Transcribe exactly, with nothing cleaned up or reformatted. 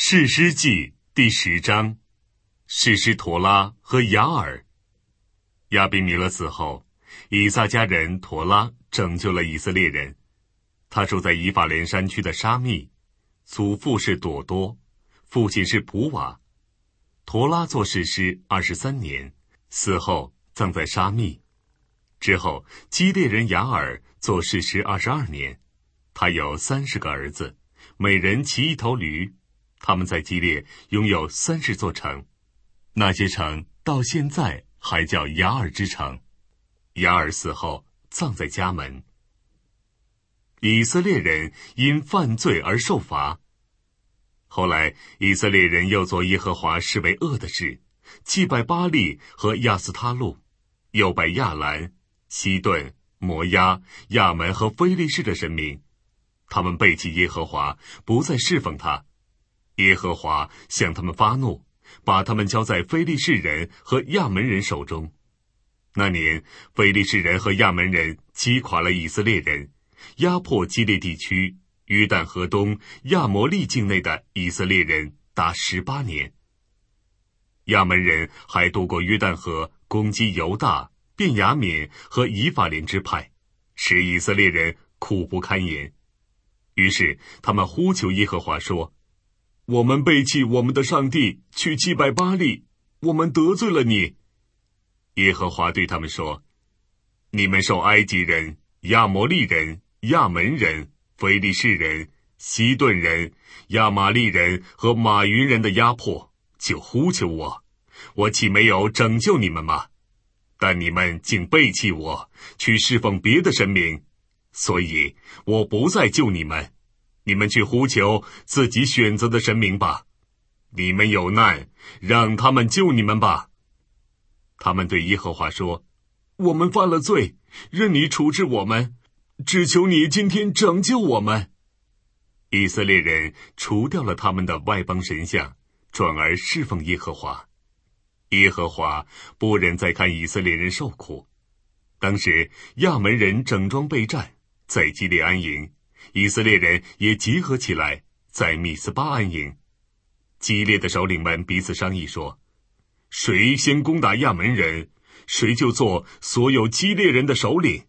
士师记第十章，士师陀拉和雅尔。亚比米勒死后，以撒家人陀拉拯救了以色列人。他住在以法莲山区的沙密，祖父是朵多，父亲是普瓦。陀拉做士师二十三年，死后葬在沙密。之后，基列人雅尔做士师二十二年，他有三十个儿子，每人骑一头驴。他们在基列拥有三十座城，那些城到现在还叫雅尔之城。雅尔死后葬在家门。以色列人因犯罪而受罚。后来以色列人又做耶和华视为恶的事，祭拜巴力和亚斯他路，又拜亚兰、西顿、摩押、亚门和非利士的神明。他们背弃耶和华，不再侍奉他。耶和华向他们发怒，把他们交在非利士人和亚门人手中。那年，非利士人和亚门人击垮了以色列人，压迫基列地区、约旦河东、亚摩利境内的以色列人达十八年。亚门人还渡过约旦河，攻击犹大、便雅悯和以法莲支派，使以色列人苦不堪言。于是他们呼求耶和华说：我们背弃我们的上帝，去祭拜巴力，我们得罪了你。耶和华对他们说：你们受埃及人、亚摩利人、亚门人、非利士人、西顿人、亚玛利人和马云人的压迫，就呼求我，我岂没有拯救你们吗？但你们竟背弃我，去侍奉别的神明，所以我不再救你们。你们去呼求自己选择的神明吧，你们有难，让他们救你们吧。他们对耶和华说：我们犯了罪，任你处置我们，只求你今天拯救我们。以色列人除掉了他们的外邦神像，转而侍奉耶和华。耶和华不忍再看以色列人受苦。当时亚门人整装备战，在基列安营，以色列人也集合起来，在米斯巴安营。基列的首领们彼此商议说：谁先攻打亚门人，谁就做所有基列人的首领。